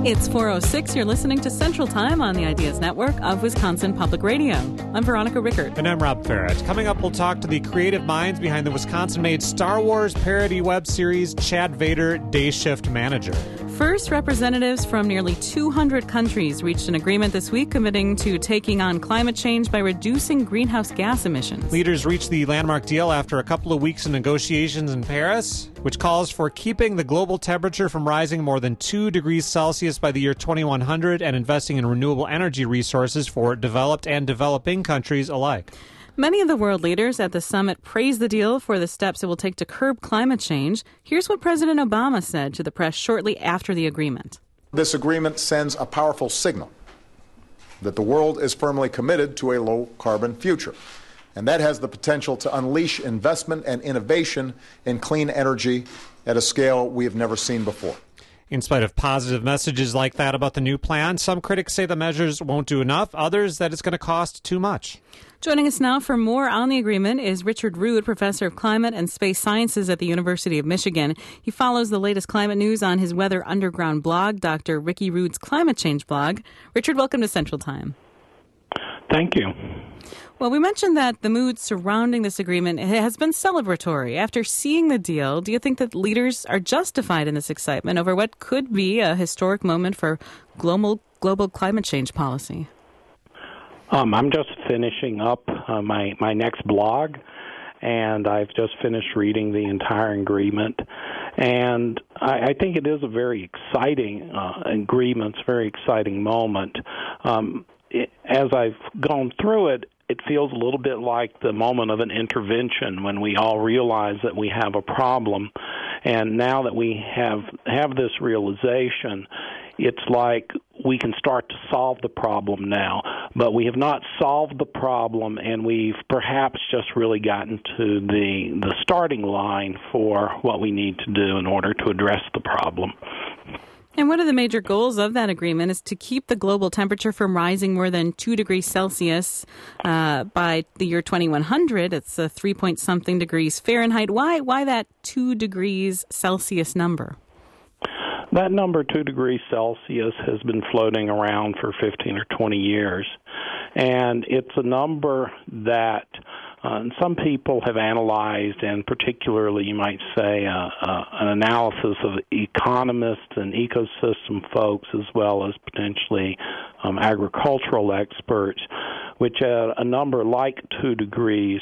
It's 4:06. You're listening to Central Time on the Ideas Network of Wisconsin Public Radio. I'm Veronica Rickert. And I'm Rob Farrett. Coming up, we'll talk to the creative minds behind the Wisconsin-made Star Wars parody web series, Chad Vader, Day Shift Manager. First, representatives from nearly 200 countries reached an agreement this week committing to taking on climate change by reducing greenhouse gas emissions. Leaders reached the landmark deal after a couple of weeks of negotiations in Paris, which calls for keeping the global temperature from rising more than 2 degrees Celsius by the year 2100 and investing in renewable energy resources for developed and developing countries alike. Many of the world leaders at the summit praised the deal for the steps it will take to curb climate change. Here's what President Obama said to the press shortly after the agreement. This agreement sends a powerful signal that the world is firmly committed to a low-carbon future, and that has the potential to unleash investment and innovation in clean energy at a scale we have never seen before. In spite of positive messages like that about the new plan, some critics say the measures won't do enough, others that it's going to cost too much. Joining us now for more on the agreement is Richard Rood, professor of climate and space sciences at the University of Michigan. He follows the latest climate news on his Weather Underground blog, Dr. Ricky Rood's Climate Change blog. Richard, welcome to Central Time. Thank you. Well, we mentioned that the mood surrounding this agreement has been celebratory. After seeing the deal, do you think that leaders are justified in this excitement over what could be a historic moment for global climate change policy? I'm just finishing up my next blog, and I've just finished reading the entire agreement. And I think it is a very exciting agreement, very exciting moment. As I've gone through it, it feels a little bit like the moment of an intervention when we all realize that we have a problem. And now that we have this realization, it's like we can start to solve the problem now. But we have not solved the problem, and we've perhaps just really gotten to the starting line for what we need to do in order to address the problem. And one of the major goals of that agreement is to keep the global temperature from rising more than 2 degrees Celsius by the year 2100. It's a 3-point-something degrees Fahrenheit. Why that 2 degrees Celsius number? That number, 2 degrees Celsius, has been floating around for 15 or 20 years. And it's a number that some people have analyzed, and particularly, you might say, an analysis of economists and ecosystem folks, as well as potentially agricultural experts, which at a number like 2 degrees,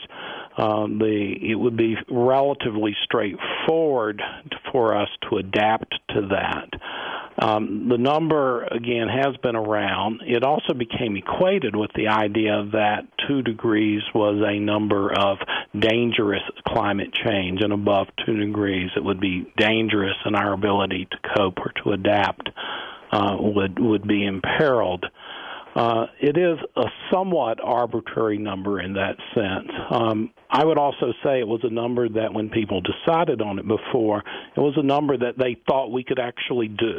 it would be relatively straightforward for us to adapt to that. The number, again, has been around. It also became equated with the idea that 2 degrees was a number of dangerous climate change, and above 2 degrees it would be dangerous, and our ability to cope or to adapt would be imperiled. It is a somewhat arbitrary number in that sense. I would also say it was a number that when people decided on it before, it was a number that they thought we could actually do.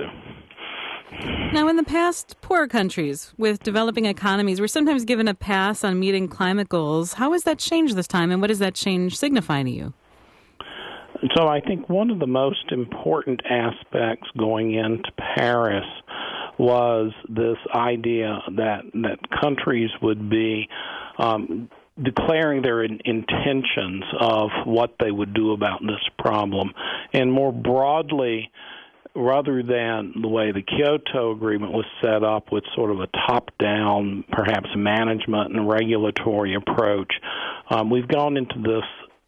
Now, in the past, poorer countries with developing economies were sometimes given a pass on meeting climate goals. How has that changed this time, and what does that change signify to you? So I think one of the most important aspects going into Paris was this idea that countries would be declaring their intentions of what they would do about this problem. And more broadly, rather than the way the Kyoto Agreement was set up with sort of a top-down, perhaps management and regulatory approach, we've gone into this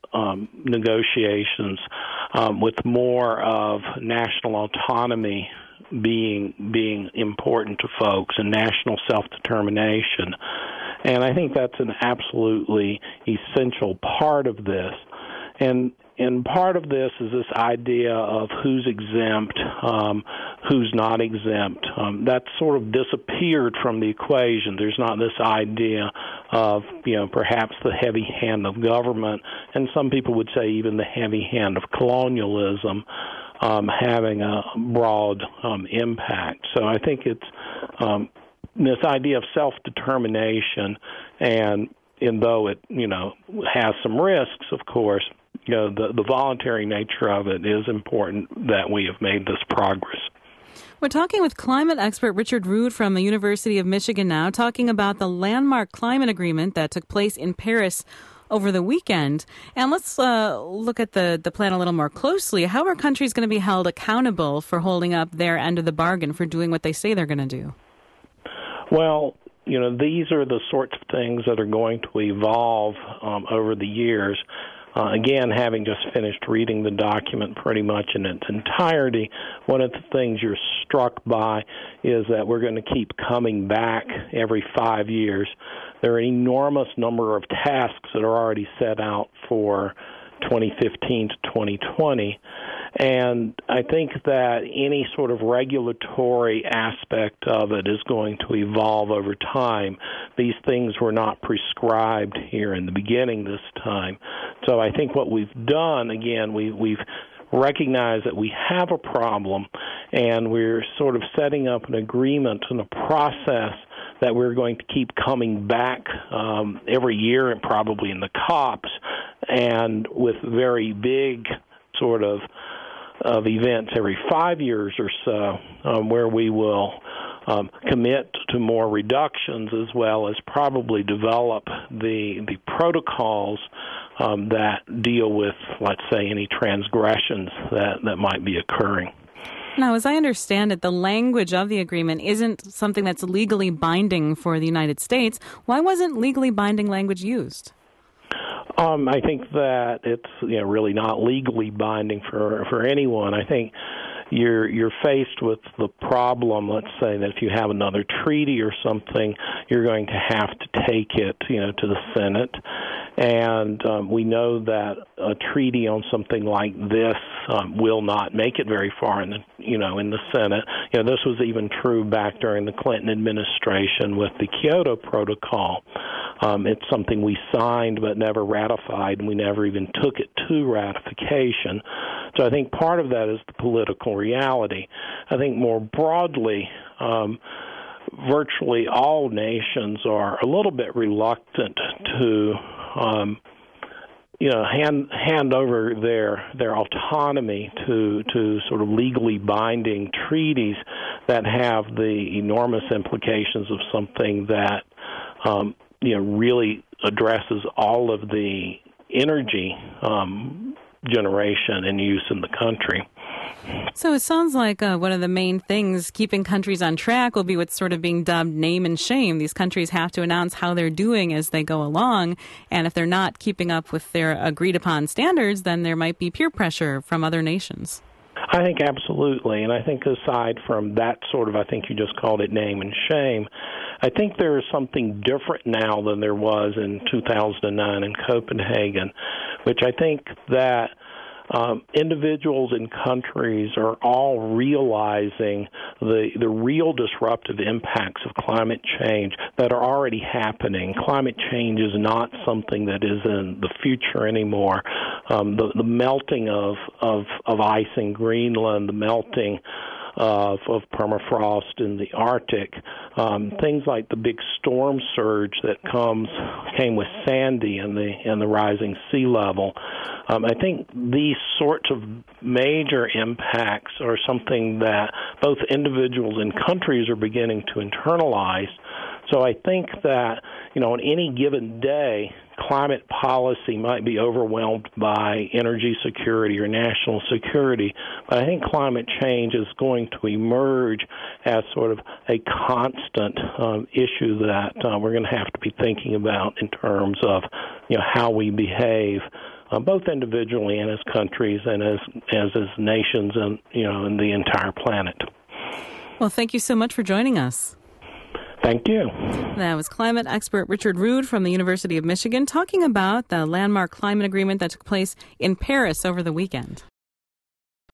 negotiations with more of national autonomy being important to folks and national self-determination. And I think that's an absolutely essential part of this. And part of this is this idea of who's exempt, who's not exempt. That sort of disappeared from the equation. There's not this idea of, perhaps the heavy hand of government, and some people would say even the heavy hand of colonialism having a broad impact. So I think it's this idea of self-determination, and though it, has some risks, of course, the voluntary nature of it is important that we have made this progress. We're talking with climate expert Richard Rood from the University of Michigan now, talking about the landmark climate agreement that took place in Paris over the weekend. And let's look at the plan a little more closely. How are countries going to be held accountable for holding up their end of the bargain, for doing what they say they're going to do? Well, these are the sorts of things that are going to evolve over the years. Again, having just finished reading the document pretty much in its entirety, one of the things you're struck by is that we're going to keep coming back every 5 years. There are an enormous number of tasks that are already set out for 2015 to 2020. And I think that any sort of regulatory aspect of it is going to evolve over time. These things were not prescribed here in the beginning this time. So I think what we've done, again, we've recognized that we have a problem, and we're sort of setting up an agreement and a process that we're going to keep coming back every year, and probably in the COPs, and with very big sort of events every 5 years or so, where we will commit to more reductions, as well as probably develop the protocols that deal with, let's say, any transgressions that might be occurring. Now, as I understand it, the language of the agreement isn't something that's legally binding for the United States. Why wasn't legally binding language used? I think that it's really not legally binding for anyone. I think you're faced with the problem, let's say, that if you have another treaty or something, you're going to have to take it, to the Senate. And we know that a treaty on something like this will not make it very far in the Senate. This was even true back during the Clinton administration with the Kyoto Protocol. It's something we signed but never ratified, and we never even took it to ratification. So I think part of that is the political reality. I think more broadly, virtually all nations are a little bit reluctant to hand over their autonomy to sort of legally binding treaties that have the enormous implications of something that really addresses all of the energy generation and use in the country. So it sounds like one of the main things keeping countries on track will be what's sort of being dubbed name and shame. These countries have to announce how they're doing as they go along, and if they're not keeping up with their agreed-upon standards, then there might be peer pressure from other nations. I think absolutely, and I think aside from that sort of, I think you just called it name and shame, I think there is something different now than there was in 2009 in Copenhagen, which I think that individuals and countries are all realizing the real disruptive impacts of climate change that are already happening. Climate change is not something that is in the future anymore. The melting of ice in Greenland, the melting of permafrost in the Arctic, things like the big storm surge that came with Sandy and the rising sea level. I think these sorts of major impacts are something that both individuals and countries are beginning to internalize. So I think that, on any given day, climate policy might be overwhelmed by energy security or national security, but I think climate change is going to emerge as sort of a constant issue that we're going to have to be thinking about in terms of how we behave, both individually and as countries and as nations and and the entire planet. Well, thank you so much for joining us. Thank you. That was climate expert Richard Rood from the University of Michigan talking about the landmark climate agreement that took place in Paris over the weekend.